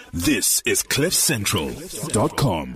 This is CliffCentral.com.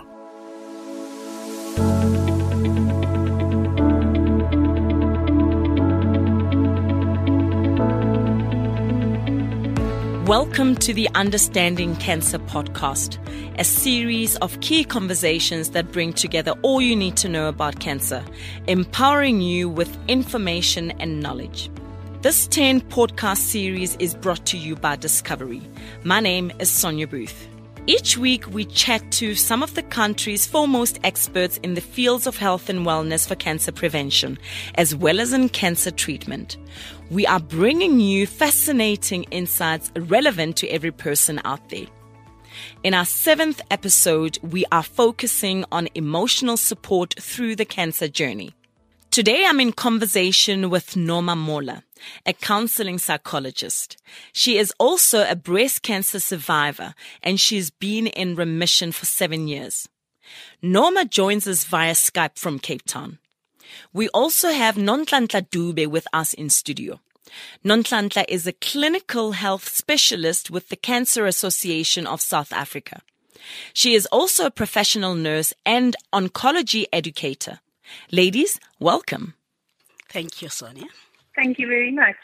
Welcome to the Understanding Cancer podcast, a series of key conversations that bring together all you need to know about cancer, empowering you with information and knowledge. This 10 podcast series is brought to you by Discovery. My name is Sonia Booth. Each week, we chat to some of the country's foremost experts in the fields of health and wellness for cancer prevention, as well as in cancer treatment. We are bringing you fascinating insights relevant to every person out there. In our 7th episode, we are focusing on emotional support through the cancer journey. Today, I'm in conversation with Norma Mola, a counseling psychologist. She is also a breast cancer survivor, and she's been in remission for 7 years. Norma joins us via Skype from Cape Town. We also have Nonhlanhla Dube with us in studio. Nonhlanhla is a clinical health specialist with the Cancer Association of South Africa. She is also a professional nurse and oncology educator. Ladies, welcome. Thank you, Sonia. Thank you very much.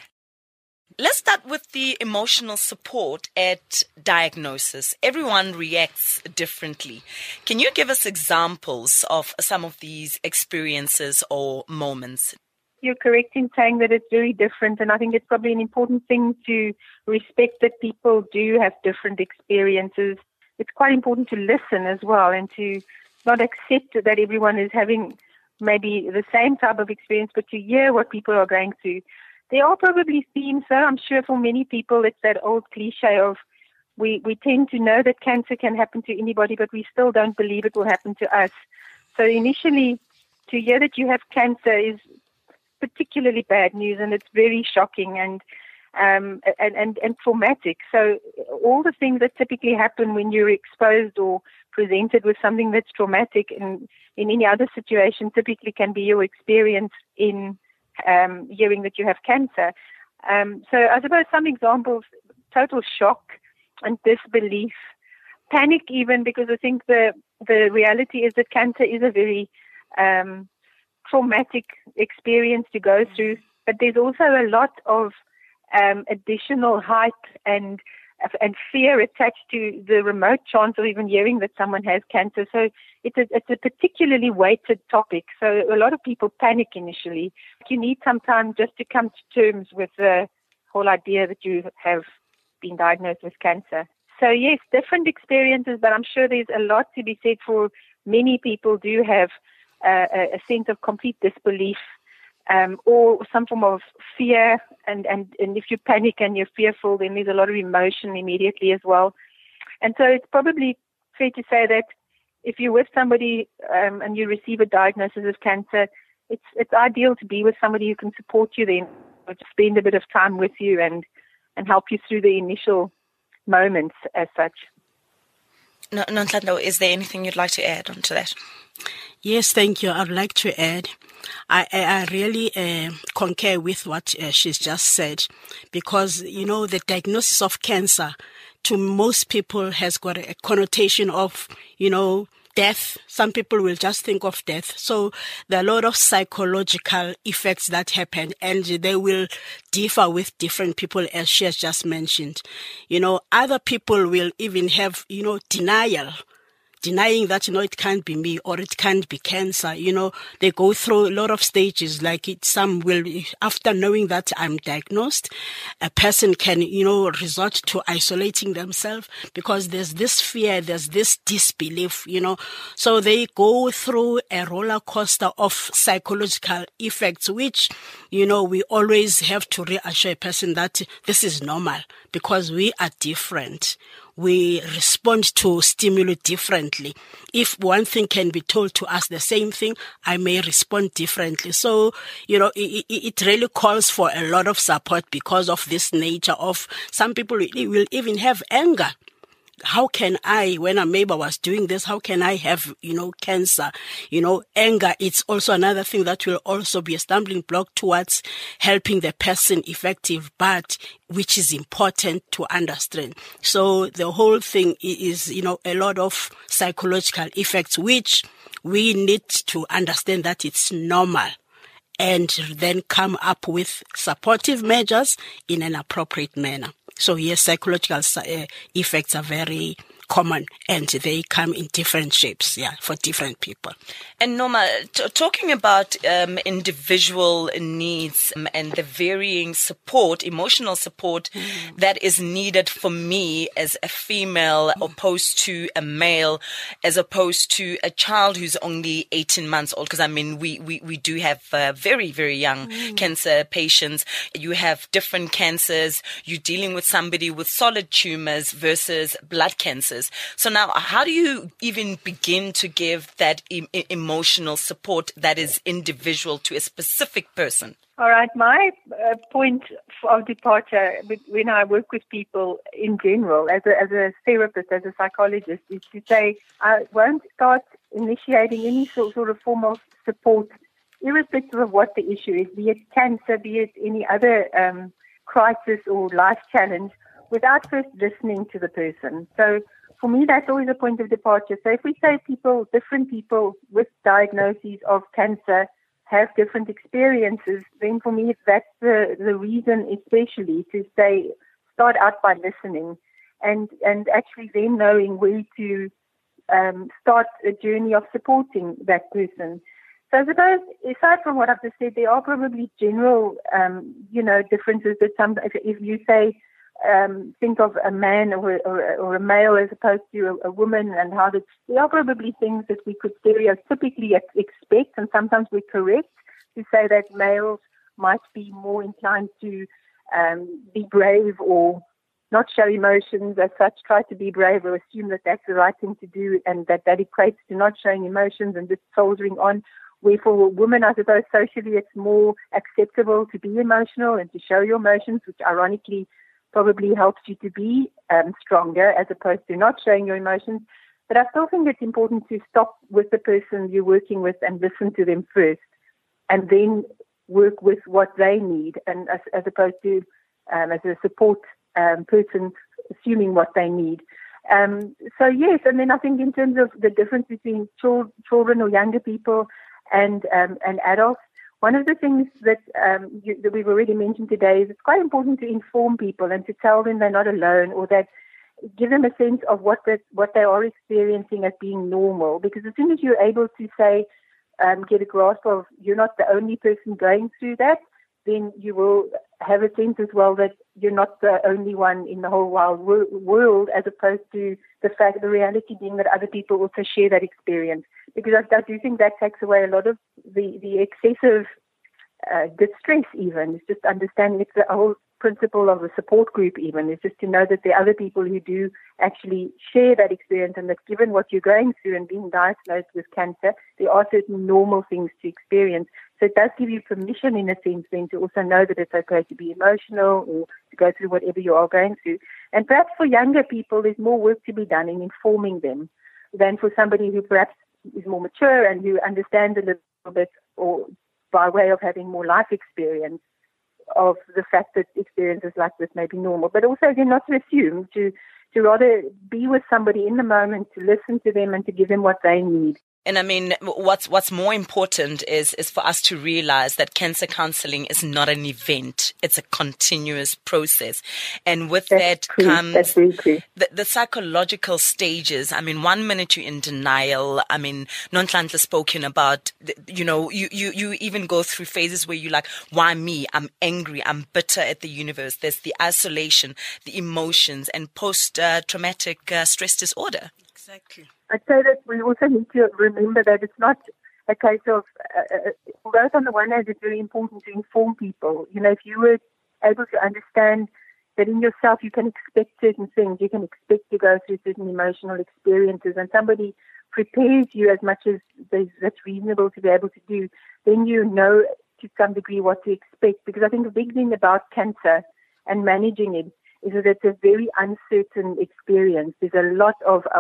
Let's start with the emotional support at diagnosis. Everyone reacts differently. Can you give us examples of some of these experiences or moments? You're correct in saying that it's very different, and I think it's probably an important thing to respect that people do have different experiences. It's quite important to listen as well and to not accept that everyone is having maybe the same type of experience, but to hear what people are going through. There are probably themes, so I'm sure for many people it's that old cliche of we tend to know that cancer can happen to anybody, but we still don't believe it will happen to us. So initially, to hear that you have cancer is particularly bad news, and it's very shocking and traumatic. So all the things that typically happen when you're exposed or presented with something that's traumatic in any other situation typically can be your experience in hearing that you have cancer. So I suppose some examples: total shock and disbelief, panic even, because I think the reality is that cancer is a very traumatic experience to go through, but there's also a lot of additional hype and fear attached to the remote chance of even hearing that someone has cancer. So it's a particularly weighted topic. So a lot of people panic initially. You need some time just to come to terms with the whole idea that you have been diagnosed with cancer. So yes, different experiences, but I'm sure there's a lot to be said for many people do have a sense of complete disbelief or some form of fear, and if you panic and you're fearful, then there's a lot of emotion immediately as well. And so it's probably fair to say that if you're with somebody and you receive a diagnosis of cancer, it's ideal to be with somebody who can support you then, or to spend a bit of time with you and help you through the initial moments as such. Nonhlanhla, is there anything you'd like to add on to that? Yes, thank you. I'd like to add, I really concur with what she's just said, because, the diagnosis of cancer to most people has got a connotation of, death. Some people will just think of death. So there are a lot of psychological effects that happen, and they will differ with different people, as she has just mentioned. Other people will even have, denying that, it can't be me or it can't be cancer. They go through a lot of stages. Some will, after knowing that I'm diagnosed, a person can, resort to isolating themselves because there's this fear, there's this disbelief, So they go through a roller coaster of psychological effects, which, we always have to reassure a person that this is normal because we are different. We respond to stimuli differently. If one thing can be told to us the same thing, I may respond differently. So, it really calls for a lot of support because of this nature of some people will even have anger how can I, when a neighbor was doing this, how can I have, cancer? Anger, it's also another thing that will also be a stumbling block towards helping the person effective, but which is important to understand. So the whole thing is, a lot of psychological effects, which we need to understand that it's normal, and then come up with supportive measures in an appropriate manner. So yes, psychological effects are very common, and they come in different shapes, for different people. And Norma, talking about individual needs and the varying support, emotional support that is needed for me as a female opposed to a male, as opposed to a child who's only 18 months old, because we do have very, very young cancer patients. You have different cancers. You're dealing with somebody with solid tumors versus blood cancers. So now, how do you even begin to give that emotional support that is individual to a specific person? All right. My point of departure when I work with people in general, as a therapist, as a psychologist, is to say I won't start initiating any sort of formal support, irrespective of what the issue is, be it cancer, be it any other crisis or life challenge, without first listening to the person. So for me, that's always a point of departure. So if we say different people with diagnoses of cancer have different experiences, then for me, that's the reason especially to say start out by listening and actually then knowing where to start a journey of supporting that person. So I suppose, aside from what I've just said, there are probably general, differences that if you say, think of a man or a male as opposed to a woman, and how there are probably things that we could stereotypically expect, and sometimes we're correct to say that males might be more inclined to be brave or not show emotions as such, try to be brave or assume that that's the right thing to do, and that equates to not showing emotions and just soldiering on. Where for women, I suppose socially it's more acceptable to be emotional and to show your emotions, which ironically probably helps you to be stronger as opposed to not showing your emotions. But I still think it's important to stop with the person you're working with and listen to them first, and then work with what they need, and as opposed to as a support person assuming what they need. So yes, and then I think in terms of the difference between children or younger people and adults, one of the things that we've already mentioned today is it's quite important to inform people and to tell them they're not alone, or that give them a sense of what they are experiencing as being normal. Because as soon as you're able to say, get a grasp of you're not the only person going through that, then you will have a sense as well that you're not the only one in the whole wide world, as opposed to the reality being that other people also share that experience. Because I do think that takes away a lot of the excessive distress even. It's just understanding it's the whole principle of a support group even. It's just to know that there are other people who do actually share that experience, and that given what you're going through and being diagnosed with cancer, there are certain normal things to experience. So it does give you permission in a sense then to also know that it's okay to be emotional or to go through whatever you are going through. And perhaps for younger people, there's more work to be done in informing them than for somebody who perhaps is more mature and who understands a little bit, or by way of having more life experience, of the fact that experiences like this may be normal. But also, again, not to assume, to rather be with somebody in the moment, to listen to them and to give them what they need. And I mean, what's more important is for us to realize that cancer counseling is not an event. It's a continuous process. And with that comes the psychological stages. I mean, 1 minute you're in denial. I mean, Nonhlanhla spoken about, you even go through phases where you're like, why me? I'm angry. I'm bitter at the universe. There's the isolation, the emotions, and post-traumatic stress disorder. Exactly. I'd say that we also need to remember that it's not a case of, although on the one hand it's very important to inform people, if you were able to understand that in yourself you can expect certain things, you can expect to go through certain emotional experiences, and somebody prepares you as much as that's reasonable to be able to do, then you know to some degree what to expect. Because I think the big thing about cancer and managing it is that it's a very uncertain experience. There's a lot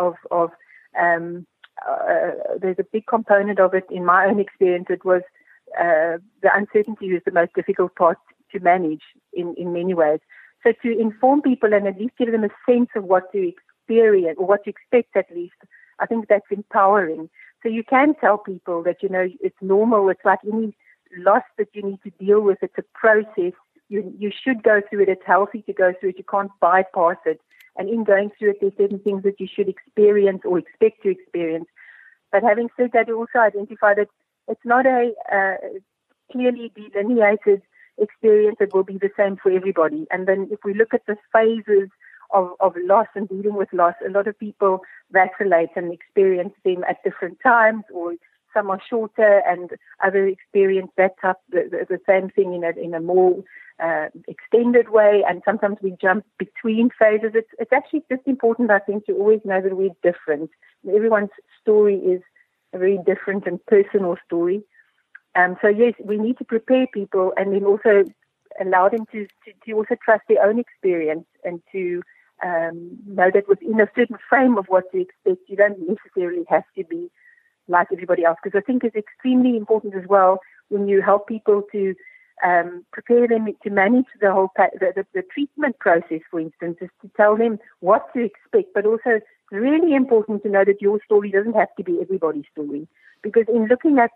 there's a big component of it. In my own experience, it was the uncertainty is the most difficult part to manage in many ways. So to inform people and at least give them a sense of what to experience or what to expect at least, I think that's empowering. So you can tell people that, it's normal. It's like any loss that you need to deal with. It's a process. You should go through it. It's healthy to go through it. You can't bypass it. And in going through it, there's certain things that you should experience or expect to experience. But having said that, you also identify that it's not a clearly delineated experience that will be the same for everybody. And then if we look at the phases of loss and dealing with loss, a lot of people vacillate and experience them at different times, or some are shorter and others experience that type, the same thing in a more extended way, and sometimes we jump between phases. It's actually just important, I think, to always know that we're different. Everyone's story is a very different and personal story. So yes, we need to prepare people and then also allow them to also trust their own experience and to know that within a certain frame of what to expect, you don't necessarily have to be like everybody else. Because I think it's extremely important as well when you help people to prepare them to manage the whole the treatment process, for instance, is to tell them what to expect, but also it's really important to know that your story doesn't have to be everybody's story. Because in looking at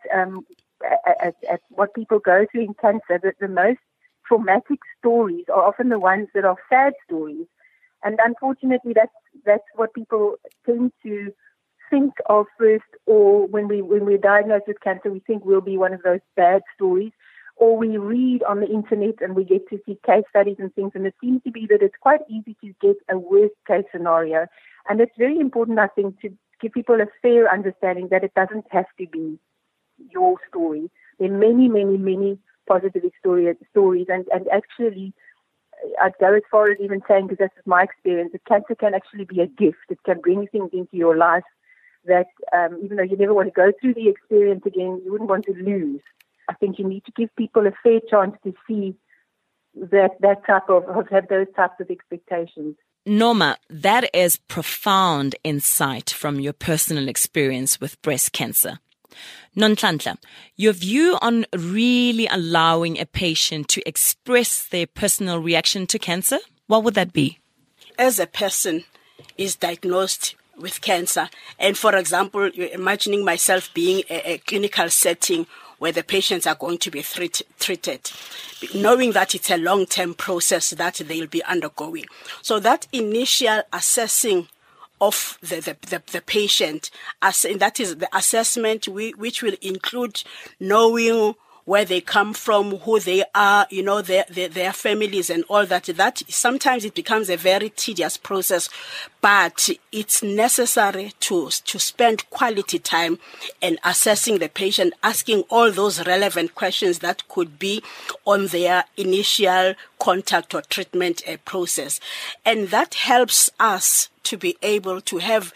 what people go through in cancer, the most traumatic stories are often the ones that are sad stories. And unfortunately, that's what people tend to think of first, or when we're diagnosed with cancer, we think we'll be one of those bad stories. Or we read on the internet and we get to see case studies and things, and it seems to be that it's quite easy to get a worst case scenario. And it's very important, I think, to give people a fair understanding that it doesn't have to be your story. There are many, many, many positive stories, and actually, I'd go as far as even saying, because that's my experience, that cancer can actually be a gift. It can bring things into your life that even though you never want to go through the experience again, you wouldn't want to lose. I think you need to give people a fair chance to see that type of have those types of expectations. Norma, that is profound insight from your personal experience with breast cancer. Nonhlanhla, your view on really allowing a patient to express their personal reaction to cancer, what would that be? As a person is diagnosed with cancer, and for example, imagining myself being a clinical setting where the patients are going to be treated, knowing that it's a long-term process that they'll be undergoing. So that initial assessing of the patient, that is the assessment which will include knowing where they come from, who they are, their families and all that. That sometimes it becomes a very tedious process, but it's necessary to spend quality time in assessing the patient, asking all those relevant questions that could be on their initial contact or treatment process. And that helps us to be able to have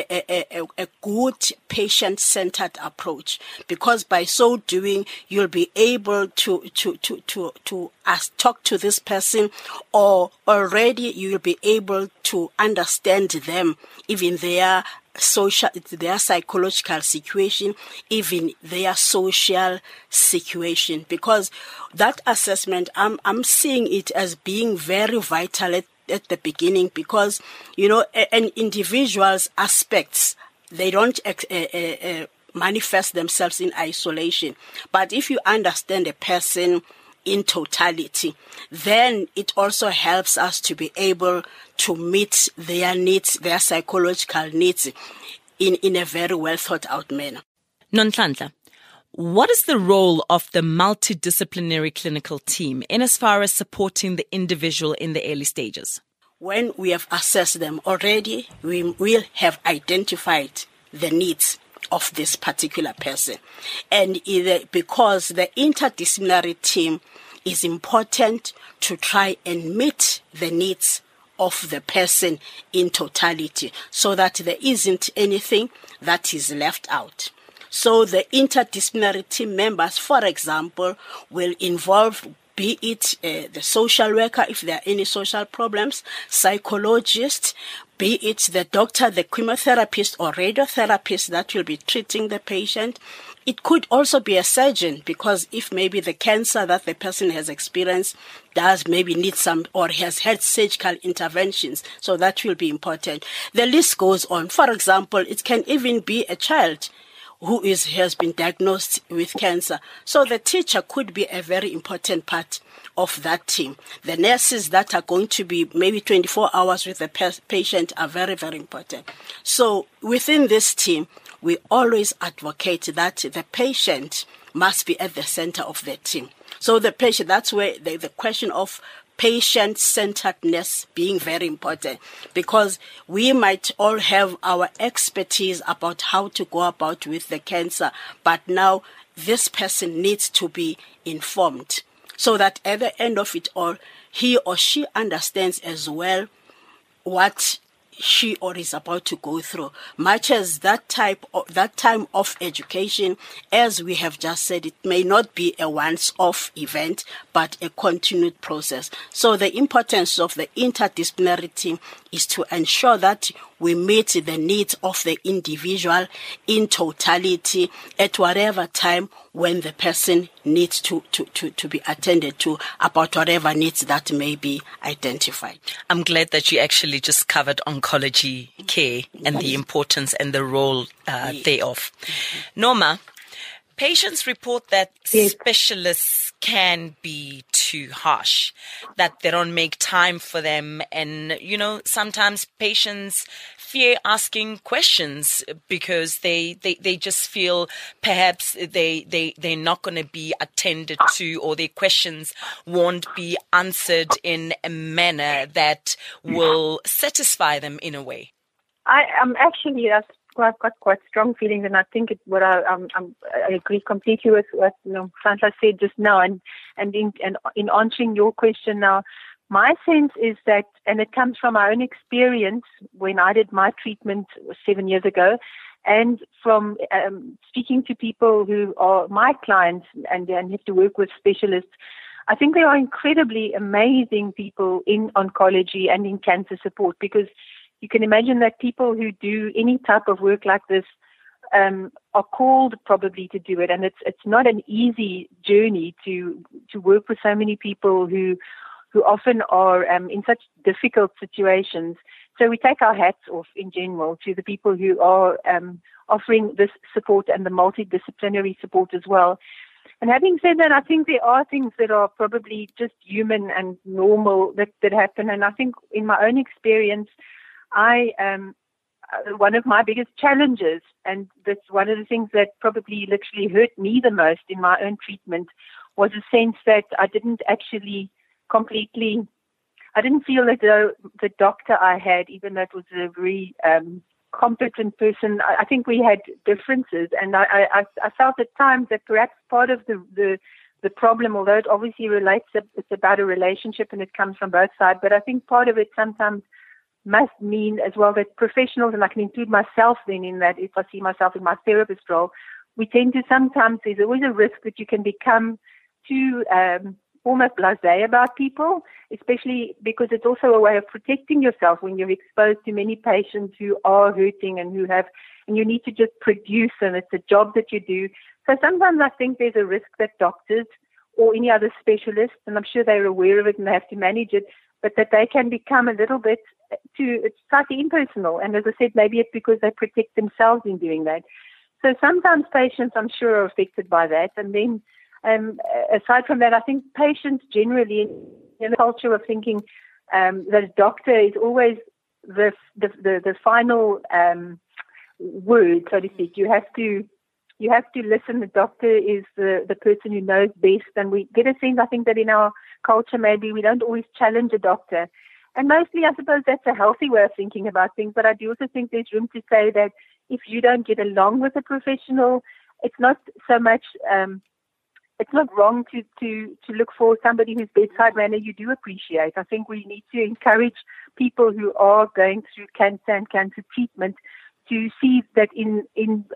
a good patient-centered approach, because by so doing, you'll be able to talk to this person, or already you'll be able to understand them, even their psychological situation, even their social situation, because that assessment, I'm seeing it as being very vital at the beginning, because, an individual's aspects, they don't manifest themselves in isolation. But if you understand a person in totality, then it also helps us to be able to meet their needs, their psychological needs in a very well thought out manner. Nonhlanhla, what is the role of the multidisciplinary clinical team in as far as supporting the individual in the early stages? When we have assessed them already, we will have identified the needs of this particular person. And because the interdisciplinary team is important to try and meet the needs of the person in totality, so that there isn't anything that is left out. So the interdisciplinary team members, for example, will involve be it the social worker, if there are any social problems, psychologist, be it the doctor, the chemotherapist or radiotherapist that will be treating the patient. It could also be a surgeon, because if maybe the cancer that the person has experienced does maybe need some or has had surgical interventions, so that will be important. The list goes on. For example, it can even be a child who has been diagnosed with cancer. So the teacher could be a very important part of that team. The nurses that are going to be maybe 24 hours with the patient are very, very important. So within this team, we always advocate that the patient must be at the center of the team. So the patient, that's where the question of patient-centeredness being very important, because we might all have our expertise about how to go about with the cancer, but now this person needs to be informed so that at the end of it all, he or she understands as well what she or is about to go through. Much as that time of education, as we have just said, it may not be a once-off event, but a continued process. So the importance of the interdisciplinary team is to ensure that we meet the needs of the individual in totality at whatever time when the person needs to be attended to about whatever needs that may be identified. I'm glad that you actually just covered oncology care and the importance and the role thereof. Norma, patients report that specialists can be too harsh, that they don't make time for them, and sometimes patients fear asking questions because they just feel perhaps they're not going to be attended to, or their questions won't be answered in a manner that will satisfy them in a way. I'm actually, I've got quite strong feelings, and I think I agree completely with what Sandra said just now, and in answering your question now, my sense is that, and it comes from my own experience when I did my treatment 7 years ago, and from speaking to people who are my clients and have to work with specialists, I think there are incredibly amazing people in oncology and in cancer support, because you can imagine that people who do any type of work like this are called probably to do it, and it's not an easy journey to work with so many people who often are in such difficult situations. So we take our hats off in general to the people who are offering this support and the multidisciplinary support as well. And having said that, I think there are things that are probably just human and normal that happen. And I think in my own experience, one of my biggest challenges, and that's one of the things that probably literally hurt me the most in my own treatment, was a sense that I didn't feel as though the doctor I had, even though it was a very competent person, I think we had differences, and I felt at times that perhaps part of the problem, although it obviously relates, it's about a relationship and it comes from both sides, but I think part of it sometimes must mean as well that professionals, and I can include myself then in that, if I see myself in my therapist role, we tend to sometimes, there's always a risk that you can become too almost blasé about people, especially because it's also a way of protecting yourself when you're exposed to many patients who are hurting and and you need to just produce, and it's a job that you do. So sometimes I think there's a risk that doctors or any other specialists, and I'm sure they're aware of it and they have to manage it, but that they can become a little bit it's slightly impersonal. And as I said, maybe it's because they protect themselves in doing that. So sometimes patients, I'm sure, are affected by that. And then aside from that, I think patients generally in the culture of thinking that a doctor is always the final word, so to speak. You have to listen. The doctor is the person who knows best. And we get a sense, I think, that in our culture maybe we don't always challenge a doctor. And mostly, I suppose that's a healthy way of thinking about things. But I do also think there's room to say that if you don't get along with a professional, it's not so much, it's not wrong to look for somebody whose bedside manner you do appreciate. I think we need to encourage people who are going through cancer and cancer treatment to see that in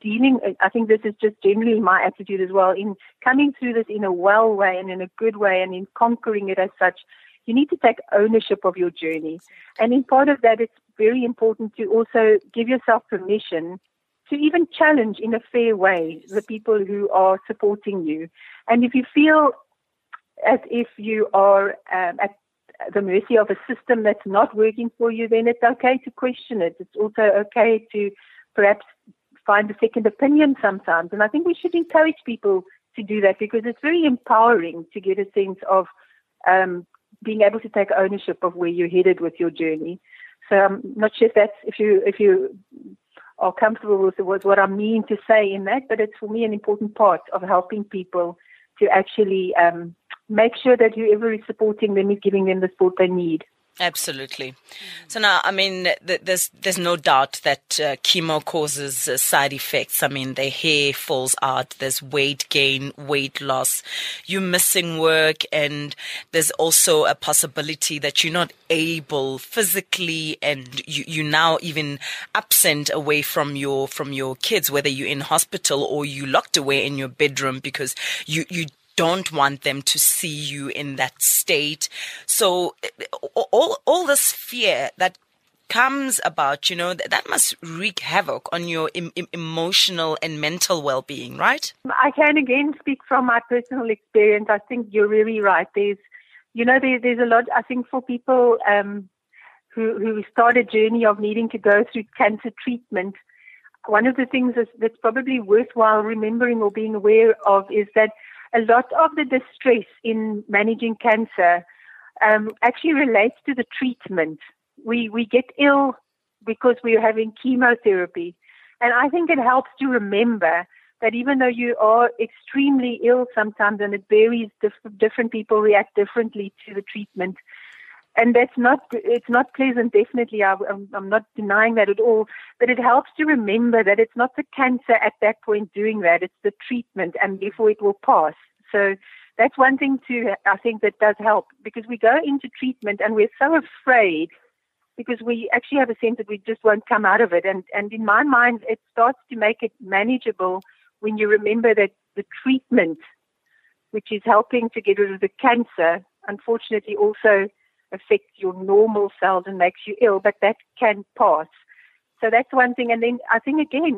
I think this is just generally my attitude as well, in coming through this in a well way and in a good way and in conquering it as such, you need to take ownership of your journey. And in part of that, it's very important to also give yourself permission to even challenge in a fair way the people who are supporting you. And if you feel as if you are at the mercy of a system that's not working for you, then it's okay to question it. It's also okay to perhaps find a second opinion sometimes. And I think we should encourage people to do that, because it's very empowering to get a sense of being able to take ownership of where you're headed with your journey. So I'm not sure if you are comfortable with what I mean to say in that, but it's for me an important part of helping people to actually make sure that whoever is supporting them is giving them the support they need. Absolutely. So now, I mean, there's no doubt that chemo causes side effects. I mean, the hair falls out, there's weight gain, weight loss, you're missing work, and there's also a possibility that you're not able physically, and you're now even absent away from your kids, whether you're in hospital or you locked away in your bedroom because you don't want them to see you in that state. So all this fear that comes about, that must wreak havoc on your emotional and mental well-being, right? I can again speak from my personal experience. I think you're really right. There's a lot, I think, for people who start a journey of needing to go through cancer treatment. One of the things that's probably worthwhile remembering or being aware of is that a lot of the distress in managing cancer actually relates to the treatment. We get ill because we're having chemotherapy. And I think it helps to remember that even though you are extremely ill sometimes, and it varies, different people react differently to the treatment. And it's not pleasant, definitely. I'm not denying that at all. But it helps to remember that it's not the cancer at that point doing that. It's the treatment, and therefore it will pass. So that's one thing I think that does help, because we go into treatment and we're so afraid because we actually have a sense that we just won't come out of it. And in my mind, it starts to make it manageable when you remember that the treatment, which is helping to get rid of the cancer, unfortunately also affects your normal cells and makes you ill, but that can pass. So that's one thing. And then I think, again,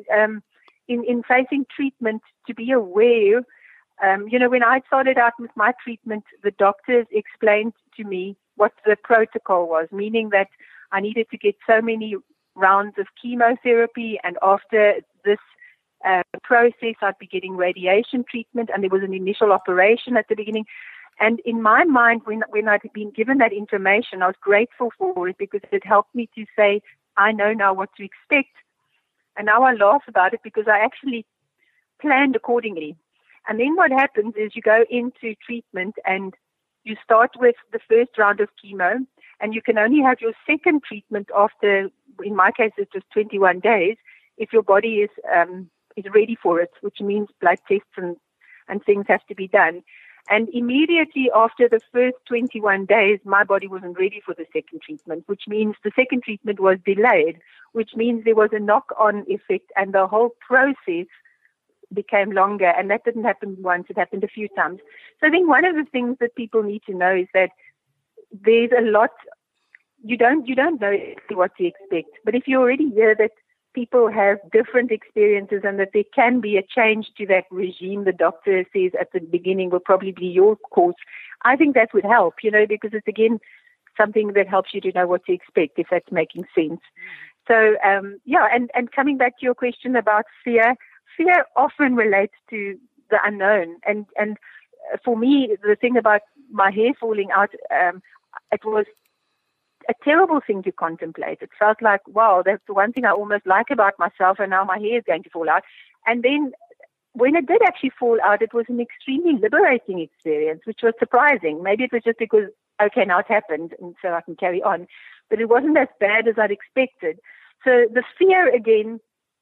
in facing treatment, to be aware, when I started out with my treatment, the doctors explained to me what the protocol was, meaning that I needed to get so many rounds of chemotherapy, and after this process, I'd be getting radiation treatment, and there was an initial operation at the beginning. And in my mind, when I'd been given that information, I was grateful for it, because it helped me to say, I know now what to expect. And now I laugh about it because I actually planned accordingly. And then what happens is you go into treatment and you start with the first round of chemo, and you can only have your second treatment after, in my case, it's just 21 days, if your body is ready for it, which means blood tests and things have to be done. And immediately after the first 21 days, my body wasn't ready for the second treatment, which means the second treatment was delayed, which means there was a knock-on effect, and the whole process became longer. And that didn't happen once, it happened a few times. So I think one of the things that people need to know is that there's a lot, you don't know exactly what to expect. But if you already hear that people have different experiences and that there can be a change to that regime the doctor says at the beginning will probably be your course, I think that would help, because it's, again, something that helps you to know what to expect, if that's making sense. So, and coming back to your question about fear often relates to the unknown. And for me, the thing about my hair falling out, it was a terrible thing to contemplate. It felt like, wow, that's the one thing I almost like about myself, and now my hair is going to fall out. And then when it did actually fall out, it was an extremely liberating experience, which was surprising. Maybe it was just because, okay, now it happened, and so I can carry on. But it wasn't as bad as I'd expected. So the fear, again,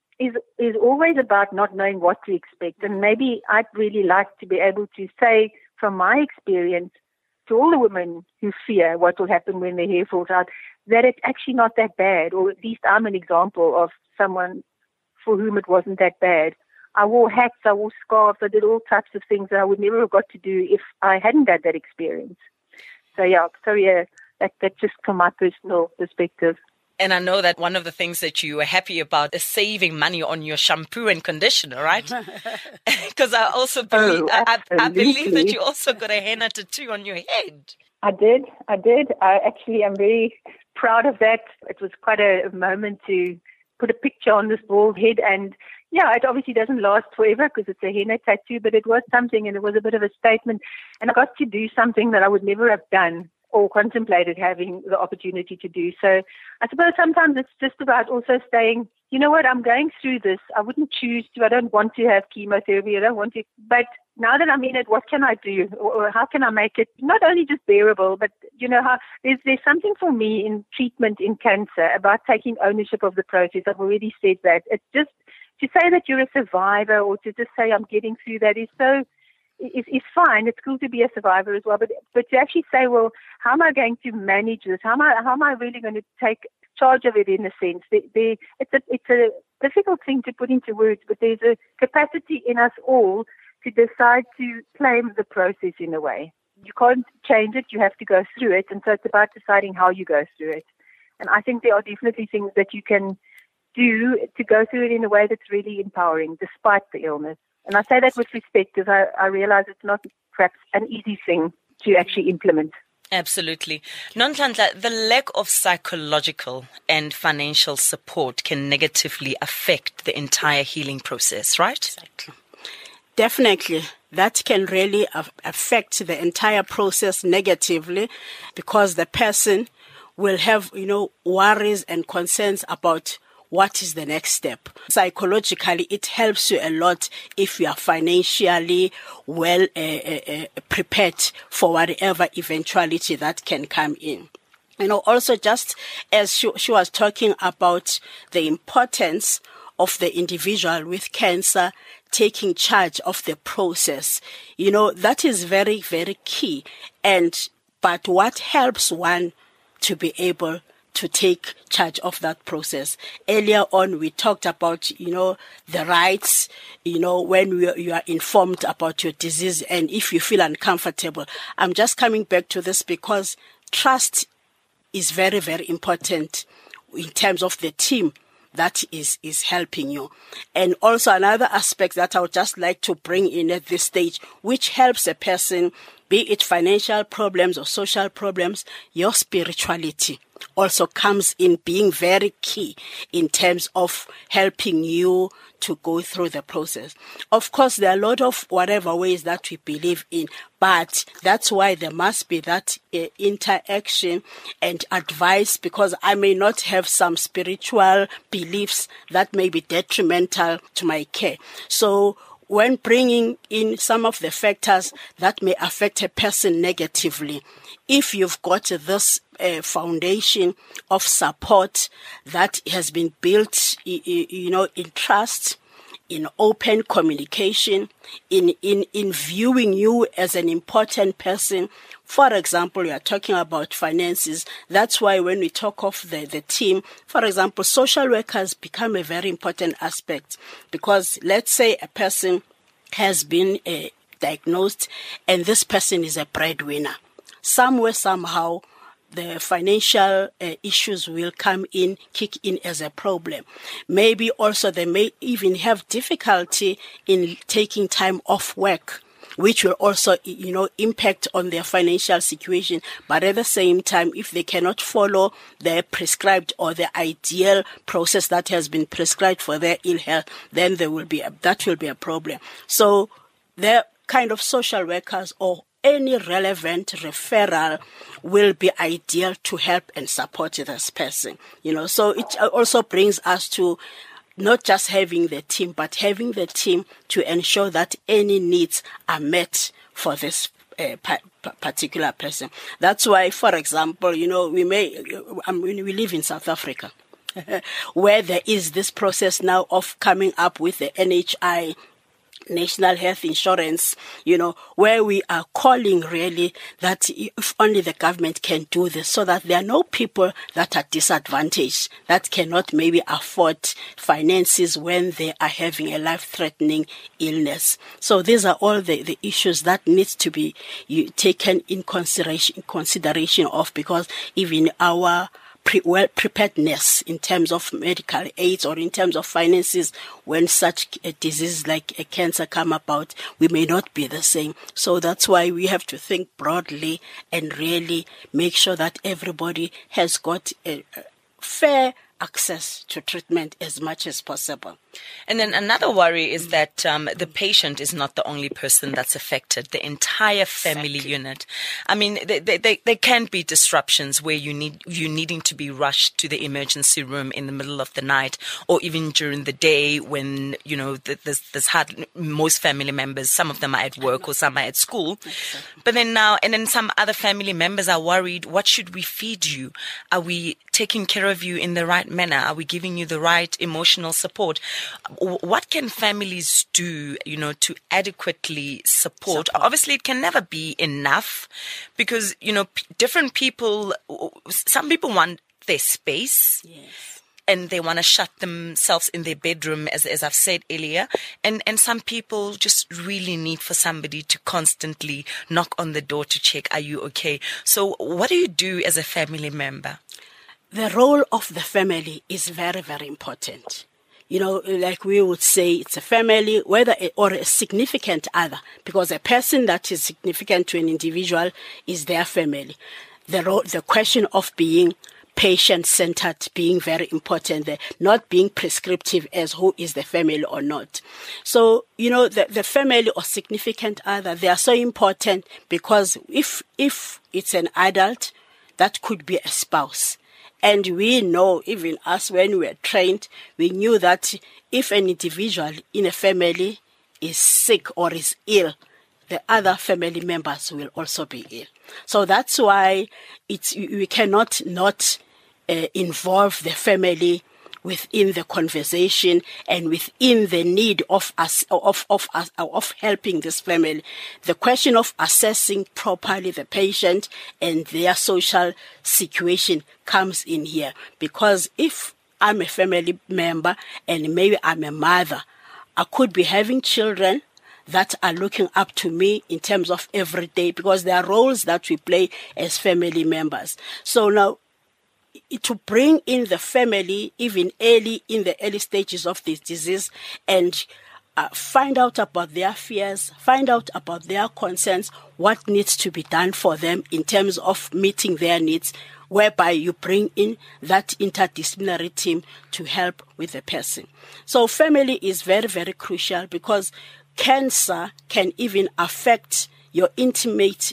is always about not knowing what to expect. And maybe I'd really like to be able to say from my experience to all the women who fear what will happen when their hair falls out, that it's actually not that bad, or at least I'm an example of someone for whom it wasn't that bad. I wore hats, I wore scarves, I did all types of things that I would never have got to do if I hadn't had that experience. So that's just from my personal perspective. And I know that one of the things that you were happy about is saving money on your shampoo and conditioner, right? Because I also believe, I believe that you also got a henna tattoo on your head. I did. I actually am very proud of that. It was quite a moment to put a picture on this bald head, and it obviously doesn't last forever because it's a henna tattoo, but it was something, and it was a bit of a statement. And I got to do something that I would never have done or contemplated having the opportunity to do. So I suppose sometimes it's just about also saying, you know what, I'm going through this. I wouldn't choose to. I don't want to have chemotherapy. I don't want to. But now that I'm in it, what can I do? Or how can I make it not only just bearable, but, how there's something for me in treatment in cancer about taking ownership of the process. I've already said that. It's just to say that you're a survivor or to just say I'm getting through that is so... It's fine. It's cool to be a survivor as well, but to actually say, well, how am I going to manage this? How am I really going to take charge of it in a sense? It's a difficult thing to put into words, but there's a capacity in us all to decide to claim the process in a way. You can't change it. You have to go through it, and so it's about deciding how you go through it. And I think there are definitely things that you can do to go through it in a way that's really empowering, despite the illness. And I say that with respect because I realize it's not perhaps an easy thing to actually implement. Absolutely. Nonhlanhla, the lack of psychological and financial support can negatively affect the entire healing process, right? Exactly. Definitely. That can really affect the entire process negatively because the person will have, worries and concerns about what is the next step. Psychologically, it helps you a lot if you are financially well prepared for whatever eventuality that can come in. Also just as she was talking about the importance of the individual with cancer taking charge of the process, that is very, very key. But what helps one to be able to take charge of that process. Earlier on, we talked about, the rights, when you are informed about your disease and if you feel uncomfortable. I'm just coming back to this because trust is very, very important in terms of the team that is helping you. And also another aspect that I would just like to bring in at this stage, which helps a person, be it financial problems or social problems, your spirituality also comes in being very key in terms of helping you to go through the process. Of course, there are a lot of whatever ways that we believe in, but that's why there must be that interaction and advice, because I may not have some spiritual beliefs that may be detrimental to my care. So when bringing in some of the factors that may affect a person negatively, if you've got this foundation of support that has been built, in trust, in open communication, in viewing you as an important person. For example, we are talking about finances. That's why when we talk of the team, for example, social workers become a very important aspect, because let's say a person has been diagnosed and this person is a breadwinner. Somewhere, somehow, the financial issues will kick in as a problem. Maybe also they may even have difficulty in taking time off work, which will also, impact on their financial situation. But at the same time, if they cannot follow the prescribed or the ideal process that has been prescribed for their ill health, then that will be a problem. So the kind of social workers or any relevant referral will be ideal to help and support this person. So it also brings us to not just having the team, but having the team to ensure that any needs are met for this particular person. That's why, for example, we live in South Africa, where there is this process now of coming up with the NHI National Health Insurance, where we are calling really that if only the government can do this, so that there are no people that are disadvantaged, that cannot maybe afford finances when they are having a life-threatening illness. So these are all the issues that needs to be taken in consideration of, because even our preparedness in terms of medical aids or in terms of finances, when such a disease like a cancer come about, we may not be the same. So that's why we have to think broadly and really make sure that everybody has got a fair access to treatment as much as possible. And then another worry is that the patient is not the only person that's affected, the entire family unit. I mean, there can be disruptions where you're needing to be rushed to the emergency room in the middle of the night, or even during the day when, there's hard, most family members, some of them are at work or some are at school. But then some other family members are worried, what should we feed you? Are we taking care of you in the right manner? Are we giving you the right emotional support? What can families do, to adequately support? Obviously, it can never be enough because, different people, some people want their space. Yes. And they want to shut themselves in their bedroom, as I've said earlier. And some people just really need for somebody to constantly knock on the door to check, are you okay? So what do you do as a family member? The role of the family is very, very important. Like we would say, it's a family, or a significant other, because a person that is significant to an individual is their family. The question of being patient-centered being very important, not being prescriptive as who is the family or not. So, the family or significant other, they are so important because if it's an adult, that could be a spouse. And we know, even us, when we were trained, we knew that if an individual in a family is sick or is ill, the other family members will also be ill. So that's why we cannot not involve the family within the conversation and within the need of helping this family. The question of assessing properly the patient and their social situation comes in here, because if I'm a family member and maybe I'm a mother, I could be having children that are looking up to me in terms of every day, because there are roles that we play as family members. So now, to bring in the family even in the early stages of this disease and find out about their fears, find out about their concerns, what needs to be done for them in terms of meeting their needs, whereby you bring in that interdisciplinary team to help with the person. So family is very, very crucial, because cancer can even affect your intimate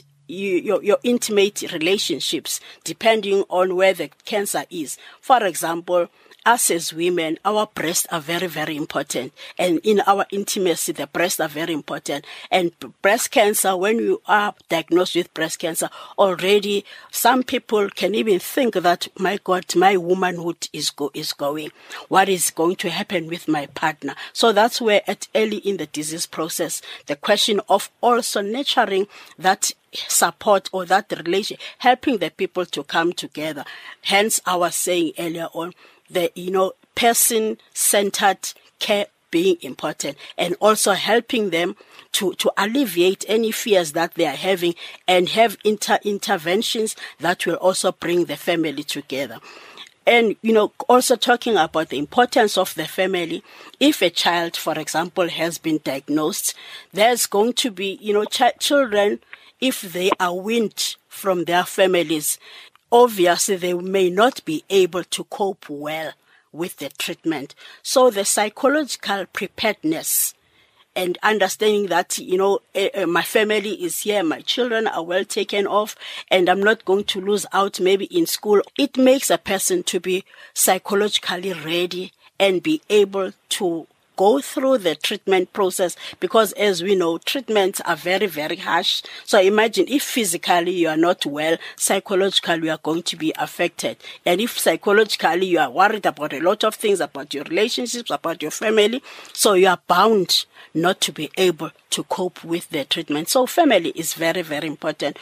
relationships depending on where the cancer is. For example, us as women, our breasts are very, very important. And in our intimacy, the breasts are very important. And breast cancer, when you are diagnosed with breast cancer, already some people can even think that, my God, my womanhood is going. What is going to happen with my partner? So that's where early in the disease process, the question of also nurturing that support or that relation, helping the people to come together. Hence our saying earlier on, the person-centered care being important, and also helping them to alleviate any fears that they are having and have interventions that will also bring the family together. And, also talking about the importance of the family. If a child, for example, has been diagnosed, there's going to be, children, if they are weaned from their families, obviously they may not be able to cope well with the treatment. So the psychological preparedness and understanding that, my family is here, my children are well taken of, and I'm not going to lose out maybe in school. It makes a person to be psychologically ready and be able to go through the treatment process, because as we know, treatments are very, very harsh. So imagine if physically you are not well, psychologically you are going to be affected. And if psychologically you are worried about a lot of things, about your relationships, about your family, so you are bound not to be able to cope with the treatment. So family is very, very important,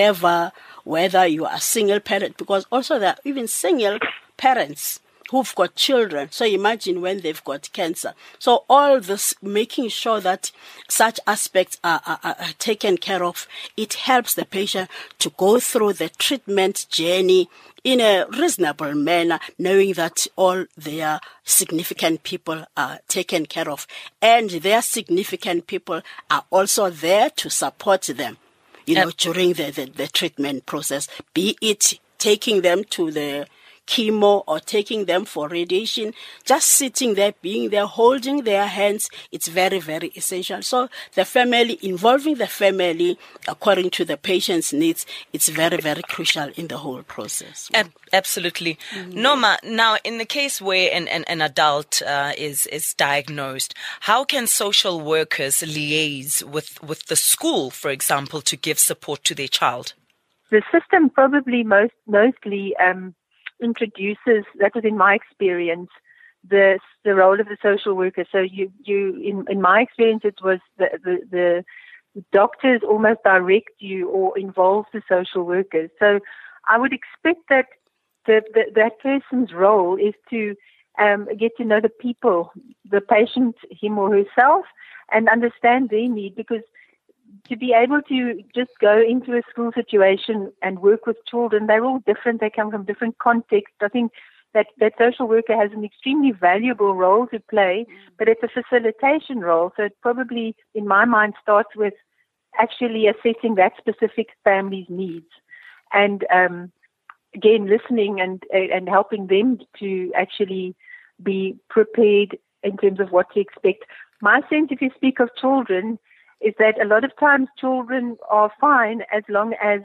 whether you are a single parent, because also there are even single parents who've got children. So imagine when they've got cancer. So all this, making sure that such aspects are taken care of, it helps the patient to go through the treatment journey in a reasonable manner, knowing that all their significant people are taken care of, and their significant people are also there to support them, during the treatment process, be it taking them to the chemo or taking them for radiation, just sitting there, being there, holding their hands, it's very, very essential. So the family, involving the family according to the patient's needs, it's very, very crucial in the whole process. Absolutely. Noma, now in the case where an adult is diagnosed, how can social workers liaise with the school, for example, to give support to their child? The system probably mostly introduces, that was in my experience, the role of the social worker. So you in my experience, it was the doctors almost direct you or involve the social workers. So I would expect that that person's role is to get to know the people, the patient, him or herself, and understand their need, because to be able to just go into a school situation and work with children, they're all different. They come from different contexts. I think that social worker has an extremely valuable role to play, but it's a facilitation role. So it probably, in my mind, starts with actually assessing that specific family's needs. And again, listening and helping them to actually be prepared in terms of what to expect. My sense, if you speak of children, is that a lot of times children are fine as long as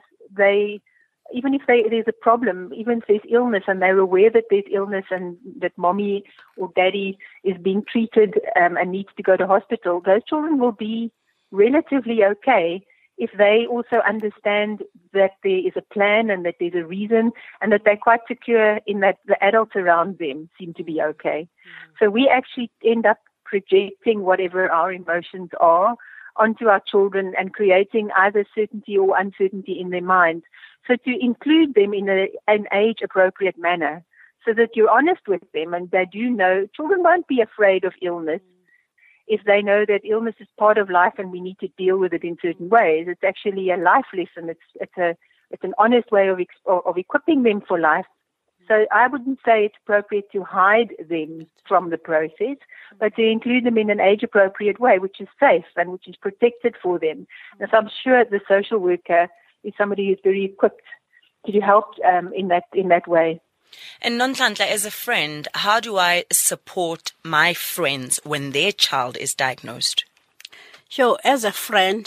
even if there's a problem, even if there's illness and they're aware that there's illness and that mommy or daddy is being treated and needs to go to hospital, those children will be relatively okay if they also understand that there is a plan and that there's a reason and that they're quite secure in that the adults around them seem to be okay. So we actually end up projecting whatever our emotions are onto our children and creating either certainty or uncertainty in their minds. So to include them in an age-appropriate manner so that you're honest with them and they do know, children won't be afraid of illness if they know that illness is part of life and we need to deal with it in certain ways. It's actually a life lesson. It's an honest way of equipping them for life. So I wouldn't say it's appropriate to hide them from the process, but to include them in an age-appropriate way, which is safe and which is protected for them. And so I'm sure the social worker is somebody who's very equipped to help in that way. And Nonhlanhla, as a friend, how do I support my friends when their child is diagnosed? So as a friend,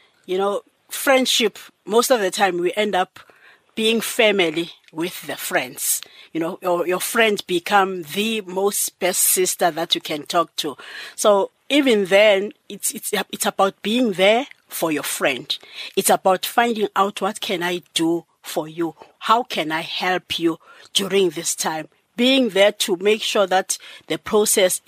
friendship, most of the time we end up being family with the friends. Your friends become the most best sister that you can talk to. So even then, it's about being there for your friend. It's about finding out, what can I do for you? How can I help you during this time? Being there to make sure that the process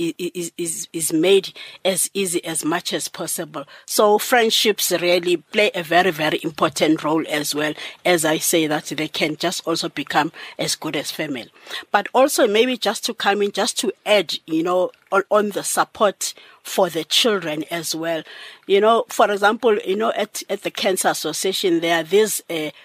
is made as easy as much as possible. So friendships really play a very, very important role as well. As I say, that they can just also become as good as family. But also maybe just to come in, just to add, on the support for the children as well. For example, at the Cancer Association, there are these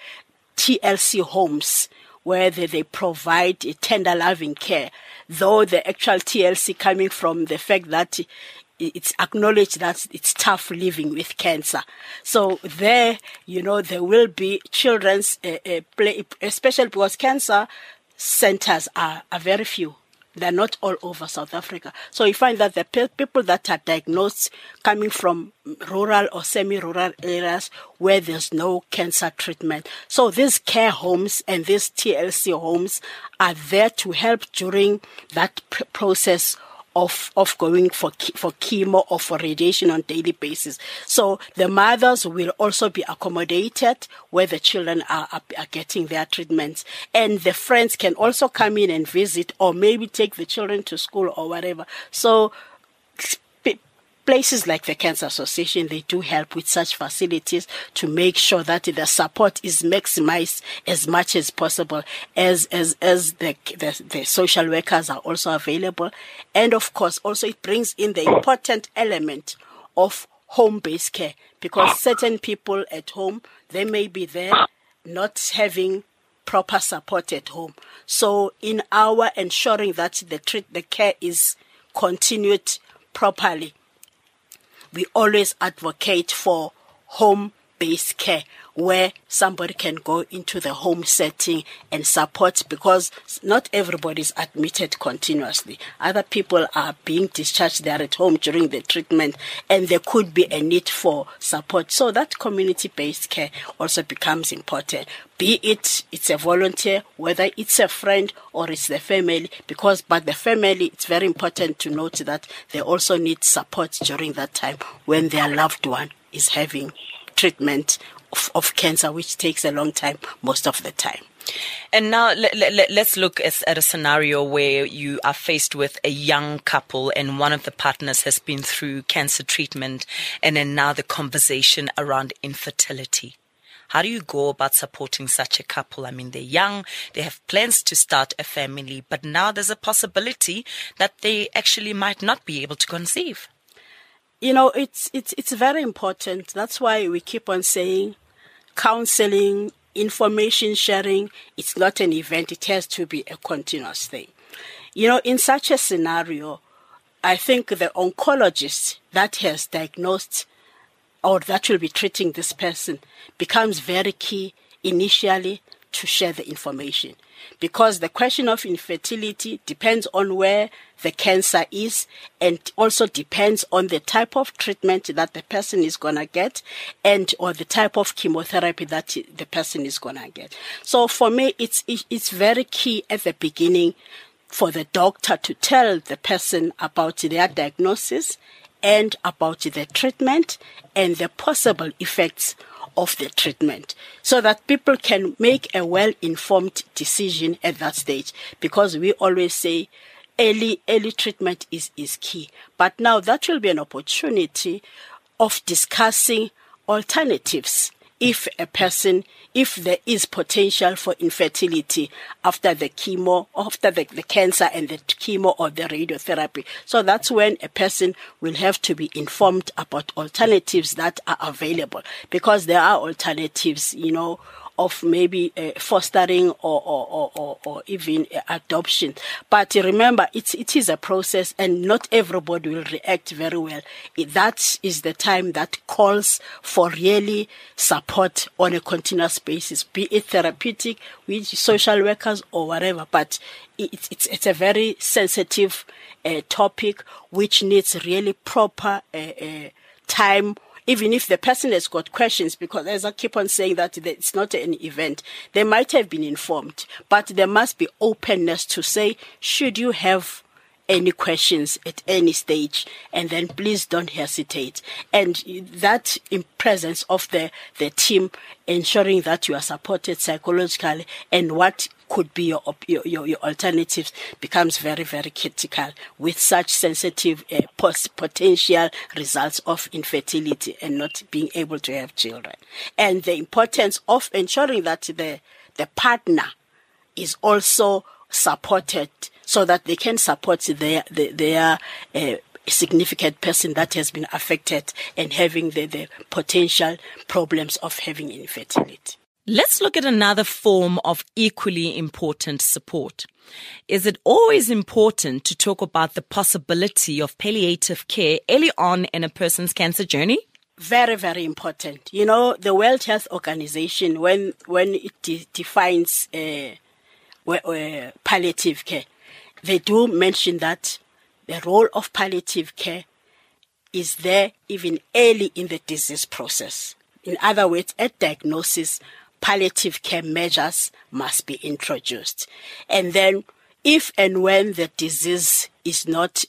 TLC homes where they provide tender loving care, though the actual TLC coming from the fact that it's acknowledged that it's tough living with cancer. So there, there will be children's play, especially because cancer centers are very few. They're not all over South Africa. So you find that the people that are diagnosed coming from rural or semi-rural areas where there's no cancer treatment. So these care homes and these TLC homes are there to help during that process of going for chemo or for radiation on daily basis. So the mothers will also be accommodated where the children are getting their treatments. And the friends can also come in and visit, or maybe take the children to school or whatever. So places like the Cancer Association, they do help with such facilities to make sure that the support is maximized as much as possible, as the social workers are also available. And of course, also it brings in the important element of home-based care, because certain people at home, they may be there not having proper support at home. So in our ensuring that the care is continued properly, we always advocate for home-based care, where somebody can go into the home setting and support, because not everybody is admitted continuously. Other people are being discharged there at home during the treatment, and there could be a need for support. So that community-based care also becomes important. Be it's a volunteer, whether it's a friend or it's the family, but the family, it's very important to note that they also need support during that time when their loved one is having treatment of cancer, which takes a long time most of the time. And now let's look at a scenario where you are faced with a young couple and one of the partners has been through cancer treatment, and then now the conversation around infertility. How do you go about supporting such a couple? I mean, they're young, they have plans to start a family, but now there's a possibility that they actually might not be able to conceive. It's very important. That's why we keep on saying counseling, information sharing, it's not an event. It has to be a continuous thing. In such a scenario, I think the oncologist that has diagnosed or that will be treating this person becomes very key initially to share the information, because the question of infertility depends on where the cancer is, and also depends on the type of treatment that the person is going to get, or the type of chemotherapy that the person is going to get. So for me, it's very key at the beginning for the doctor to tell the person about their diagnosis and about the treatment and the possible effects of the treatment, so that people can make a well-informed decision at that stage. Because we always say early treatment is key. But now that will be an opportunity of discussing alternatives if there is potential for infertility after the chemo, after the cancer and the chemo or the radiotherapy. So that's when a person will have to be informed about alternatives that are available, because there are alternatives, of maybe fostering or even adoption. But remember, it is a process, and not everybody will react very well. That is the time that calls for really support on a continuous basis, be it therapeutic, with social workers or whatever. But it's a very sensitive topic which needs really proper time. Even if the person has got questions, because as I keep on saying that it's not an event, they might have been informed, but there must be openness to say, should you have any questions at any stage, and then please don't hesitate. And that in presence of the team, ensuring that you are supported psychologically and what could be your alternatives becomes very, very critical with such sensitive potential results of infertility and not being able to have children. And the importance of ensuring that the partner is also supported, so that they can support their significant person that has been affected and having the potential problems of having infertility. Let's look at another form of equally important support. Is it always important to talk about the possibility of palliative care early on in a person's cancer journey? Very, very important. The World Health Organization, when it defines palliative care, they do mention that the role of palliative care is there even early in the disease process. In other words, at diagnosis, palliative care measures must be introduced. And then if and when the disease is not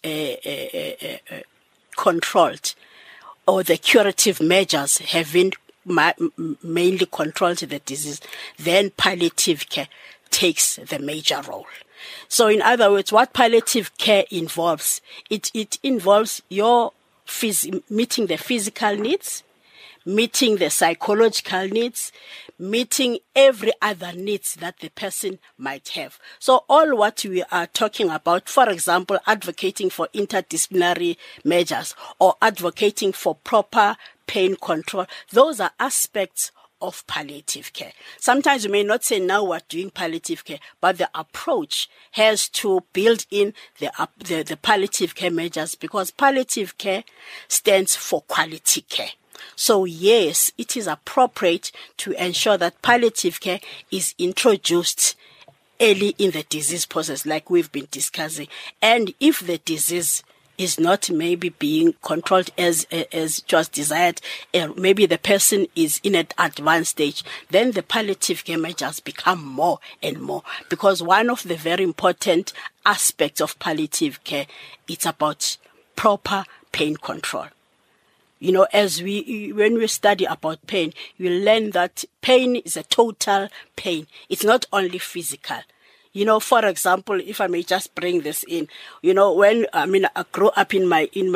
controlled, or the curative measures haven't mainly controlled the disease, then palliative care takes the major role. So in other words, what palliative care involves, it involves your meeting the physical needs, meeting the psychological needs, meeting every other needs that the person might have. So all what we are talking about, for example, advocating for interdisciplinary measures or advocating for proper pain control, those are aspects of palliative care. Sometimes we may not say now we're doing palliative care, but the approach has to build in the palliative care measures, because palliative care stands for quality care. So yes, it is appropriate to ensure that palliative care is introduced early in the disease process, like we've been discussing. And if the disease is not maybe being controlled as just desired, maybe the person is in an advanced stage, then the palliative care measures become more and more. Because one of the very important aspects of palliative care, it's about proper pain control. You know, when we study about pain, you learn that pain is a total pain. It's not only physical. You know, for example, if I may just bring this in, you know, when I grew up in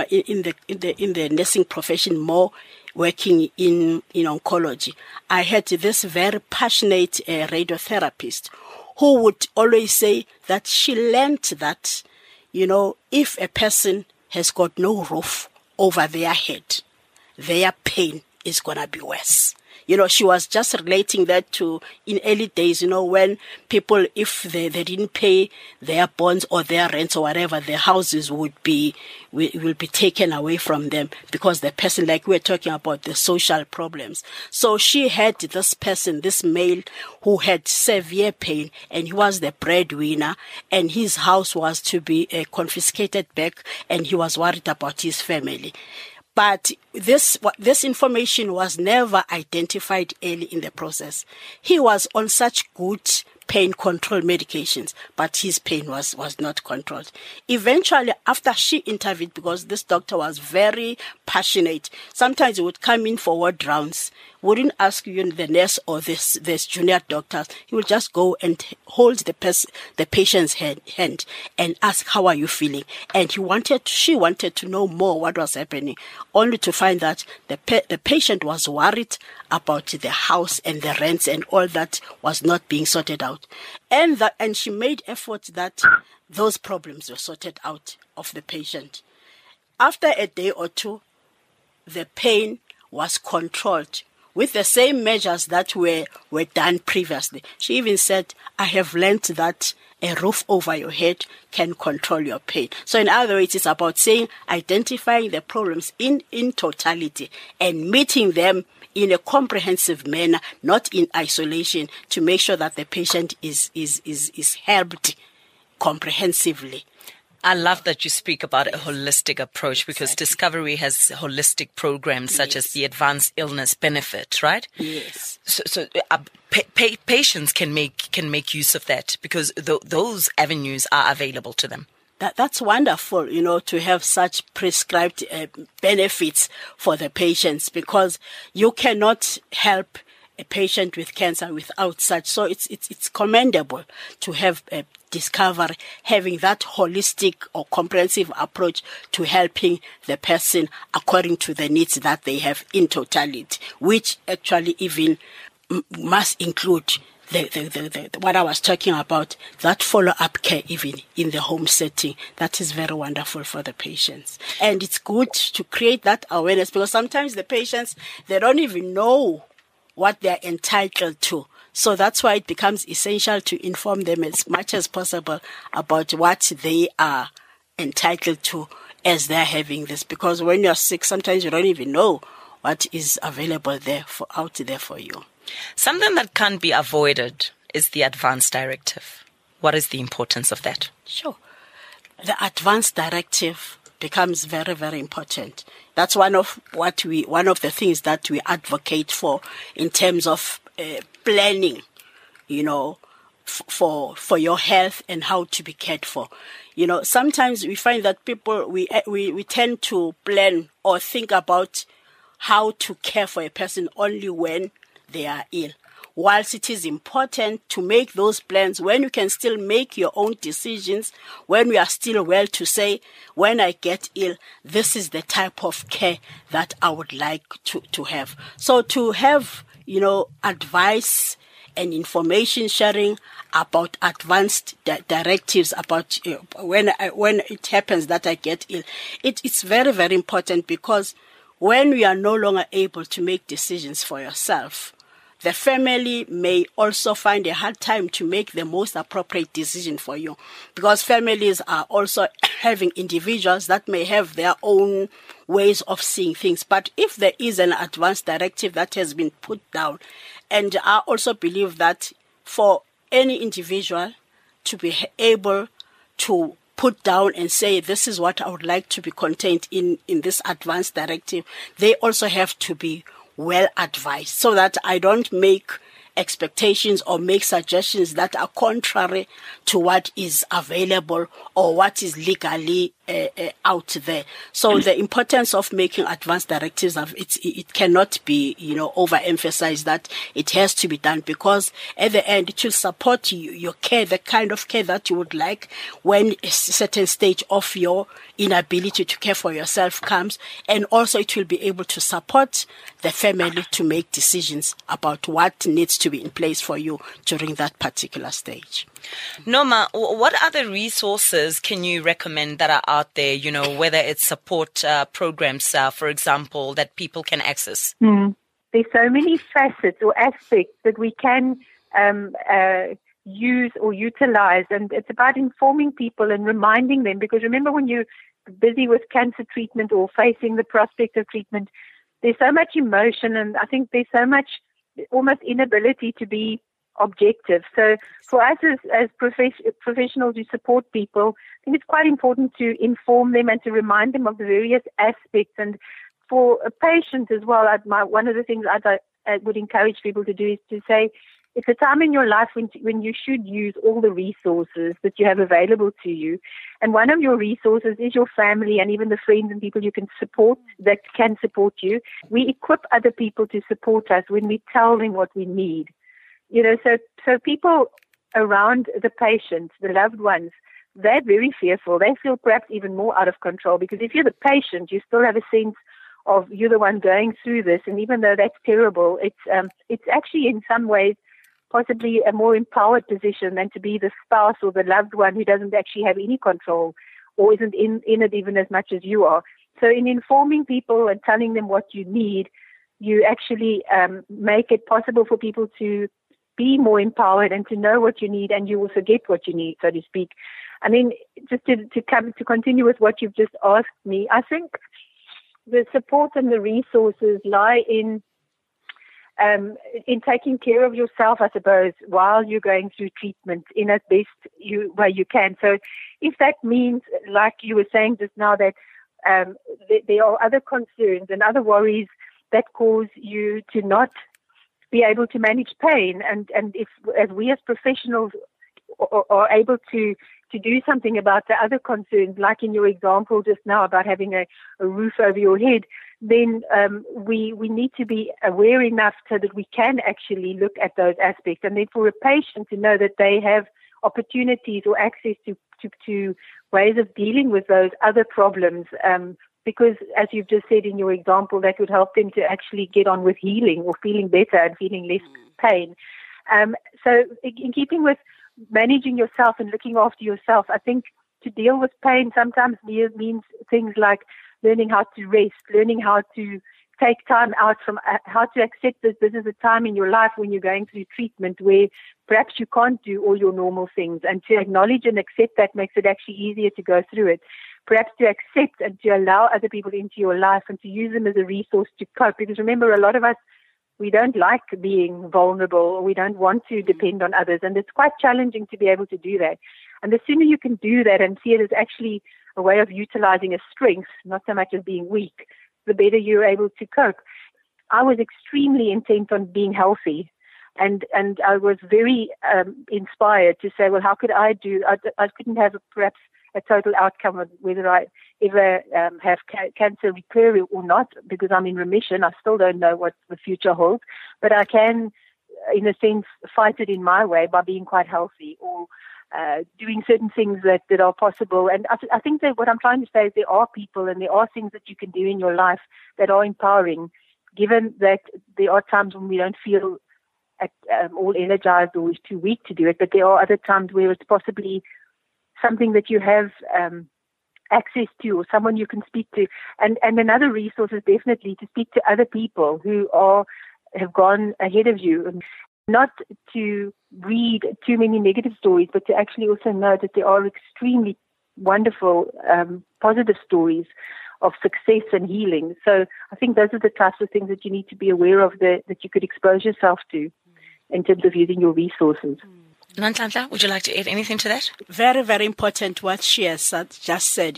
the nursing profession, more working in oncology, I had this very passionate radiotherapist who would always say that she learned that, you know, if a person has got no roof over their head, their pain is going to be worse. You know, she was just relating that to in early days, you know, when people, if they didn't pay their bonds or their rents or whatever, their houses will be taken away from them because the person, like we're talking about, the social problems. So she had this person, this male, who had severe pain, and he was the breadwinner, and his house was to be confiscated back, and he was worried about his family. But this information was never identified early in the process. He was on such good pain control medications, but his pain was not controlled. Eventually, after she intervened, because this doctor was very passionate, sometimes he would come in for ward rounds, wouldn't ask you, the nurse or this junior doctors. He would just go and hold the patient's hand and ask, how are you feeling? And she wanted to know more what was happening, only to find that the patient was worried about the house and the rents and all that was not being sorted out. And she made efforts that those problems were sorted out of the patient. After a day or two, the pain was controlled with the same measures that were done previously. She even said, I have learned that a roof over your head can control your pain. So in other words, it's about identifying the problems in totality and meeting them in a comprehensive manner, not in isolation, to make sure that the patient is helped comprehensively. I love that you speak about a holistic approach, because Discovery has holistic programs such as the Advanced Illness Benefit, right? Yes. So patients can make use of that, because those avenues are available to them. That's wonderful, you know, to have such prescribed benefits for the patients, because you cannot help a patient with cancer without such. So it's commendable to have Discovery having that holistic or comprehensive approach to helping the person according to the needs that they have in totality, which actually even must include the what I was talking about, that follow-up care even in the home setting. That is very wonderful for the patients. And it's good to create that awareness, because sometimes the patients, they don't even know what they're entitled to. So that's why it becomes essential to inform them as much as possible about what they are entitled to as they're having this. Because when you're sick, sometimes you don't even know what is available out there for you. Something that can't be avoided is the Advance Directive. What is the importance of that? Sure. The Advance Directive becomes very, very important. That's one of the things that we advocate for in terms of planning, you know, for your health and how to be cared for. Sometimes we find that people, we tend to plan or think about how to care for a person only when they are ill. Whilst it is important to make those plans when you can still make your own decisions, when we are still well, to say, when I get ill, this is the type of care that I would like to have. So to have, advice and information sharing about advanced directives about when it happens that I get ill, it's very, very important, because when we are no longer able to make decisions for yourself, the family may also find a hard time to make the most appropriate decision for you, because families are also having individuals that may have their own ways of seeing things. But if there is an advanced directive that has been put down, and I also believe that for any individual to be able to put down and say, this is what I would like to be contained in this advanced directive, they also have to be well advised, so that I don't make expectations or make suggestions that are contrary to what is available or what is legally out there. So the importance of making advanced directives, it cannot be, overemphasized, that it has to be done, because at the end it will support your care, the kind of care that you would like when a certain stage of your inability to care for yourself comes, and also it will be able to support the family to make decisions about what needs to be in place for you during that particular stage. Noma, what other resources can you recommend that are out there, whether it's support programs, for example, that people can access? There's so many facets or aspects that we can use or utilize, and it's about informing people and reminding them, because remember, when you're busy with cancer treatment or facing the prospect of treatment, there's so much emotion, and I think there's so much almost inability to be objective. So for us as professionals who support people, I think it's quite important to inform them and to remind them of the various aspects. And for a patient as well, one of the things I would encourage people to do is to say, it's a time in your life when you should use all the resources that you have available to you. And one of your resources is your family and even the friends and people you can support that can support you. We equip other people to support us when we tell them what we need. So people around the patient, the loved ones, they're very fearful. They feel perhaps even more out of control, because if you're the patient, you still have a sense of you're the one going through this. And even though that's terrible, it's actually in some ways possibly a more empowered position than to be the spouse or the loved one who doesn't actually have any control or isn't in it even as much as you are. So in informing people and telling them what you need, you actually make it possible for people to be more empowered and to know what you need, and you also get what you need, so to speak. I mean, just to continue with what you've just asked me, I think the support and the resources lie in taking care of yourself, I suppose, while you're going through treatment in as best way you can. So if that means, like you were saying just now, that there are other concerns and other worries that cause you to not be able to manage pain, and if, as we as professionals are able to do something about the other concerns, like in your example just now about having a roof over your head, then we need to be aware enough so that we can actually look at those aspects. And then for a patient to know that they have opportunities or access to ways of dealing with those other problems, because as you've just said in your example, that would help them to actually get on with healing or feeling better and feeling less pain. So in keeping with managing yourself and looking after yourself, I think to deal with pain sometimes means things like learning how to rest, learning how to take time out from how to accept that this is a time in your life when you're going through treatment where perhaps you can't do all your normal things, and to acknowledge and accept that makes it actually easier to go through it. Perhaps to accept and to allow other people into your life and to use them as a resource to cope. Because remember, a lot of us, we don't like being vulnerable, or we don't want to depend on others. And it's quite challenging to be able to do that. And the sooner you can do that and see it as actually a way of utilizing a strength, not so much as being weak, the better you're able to cope. I was extremely intent on being healthy. And I was very inspired to say, well, how could I do? I couldn't have perhaps a total outcome of whether I ever have cancer recur or not, because I'm in remission. I still don't know what the future holds, but I can, in a sense, fight it in my way by being quite healthy or doing certain things that are possible. And I think that what I'm trying to say is there are people and there are things that you can do in your life that are empowering, given that there are times when we don't feel all energized or is too weak to do it, but there are other times where it's possibly something that you have access to or someone you can speak to. And another resource is definitely to speak to other people who have gone ahead of you. Not to read too many negative stories, but to actually also know that there are extremely wonderful, positive stories of success and healing. So I think those are the types of things that you need to be aware of that you could expose yourself to in terms of using your resources. Nhlanhla, would you like to add anything to that? Very, very important what she has just said,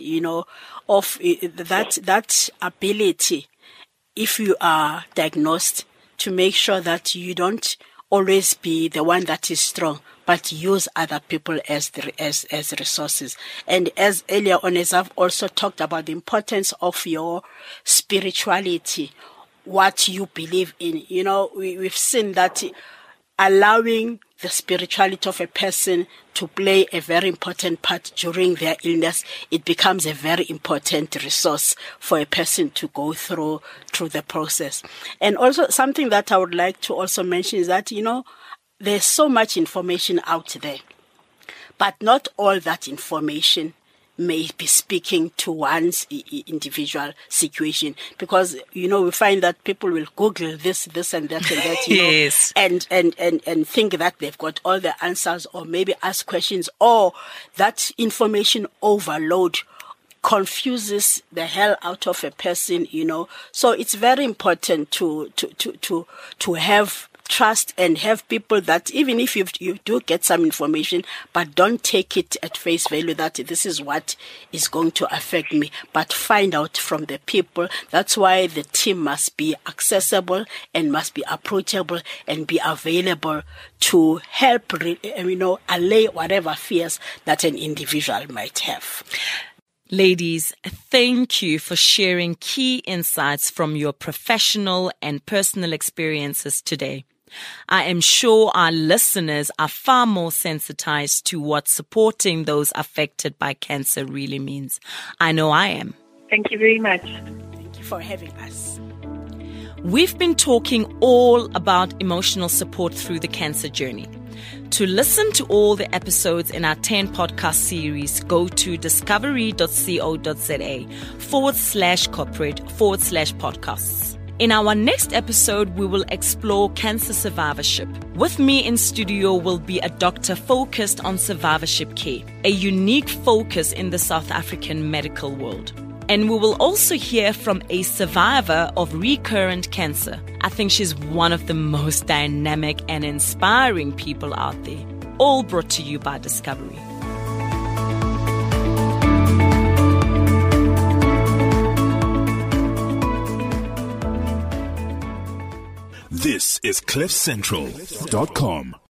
of that ability, if you are diagnosed, to make sure that you don't always be the one that is strong, but use other people as resources. And as earlier on, as I've also talked about the importance of your spirituality, what you believe in. We've seen that allowing the spirituality of a person to play a very important part during their illness, it becomes a very important resource for a person to go through the process. And also something that I would like to also mention is that, there's so much information out there, but not all that information may be speaking to one's individual situation, because we find that people will Google this and that and that, yes, and think that they've got all the answers, or maybe ask questions, or that information overload confuses the hell out of a person, So it's very important to have trust and have people that even if you do get some information, but don't take it at face value that this is what is going to affect me, but find out from the people. That's why the team must be accessible and must be approachable and be available to help, allay whatever fears that an individual might have. Ladies, thank you for sharing key insights from your professional and personal experiences today. I am sure our listeners are far more sensitized to what supporting those affected by cancer really means. I know I am. Thank you very much. Thank you for having us. We've been talking all about emotional support through the cancer journey. To listen to all the episodes in our 10 podcast series, go to discovery.co.za/corporate/podcasts. In our next episode, we will explore cancer survivorship. With me in studio will be a doctor focused on survivorship care, a unique focus in the South African medical world. And we will also hear from a survivor of recurrent cancer. I think she's one of the most dynamic and inspiring people out there. All brought to you by Discovery. This is CliffCentral.com.